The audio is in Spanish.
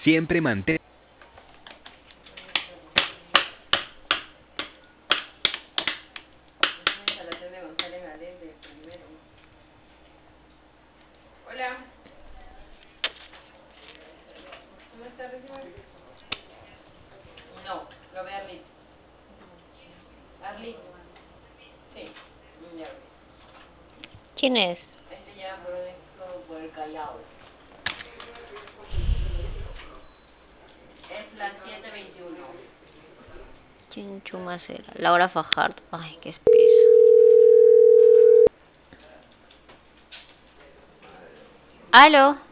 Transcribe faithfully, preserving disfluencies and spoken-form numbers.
Siempre mantén. Hola. ¿Cómo está, Recimal? No, lo ve Arlit. Arlit. Sí. Ya lo vi. ¿Quién es? Este ya por un esto por el Callao. Es las siete veintiuno. ¿Quién chumas era? Laura Fajardo. Ay, qué espesa. ¿Aló?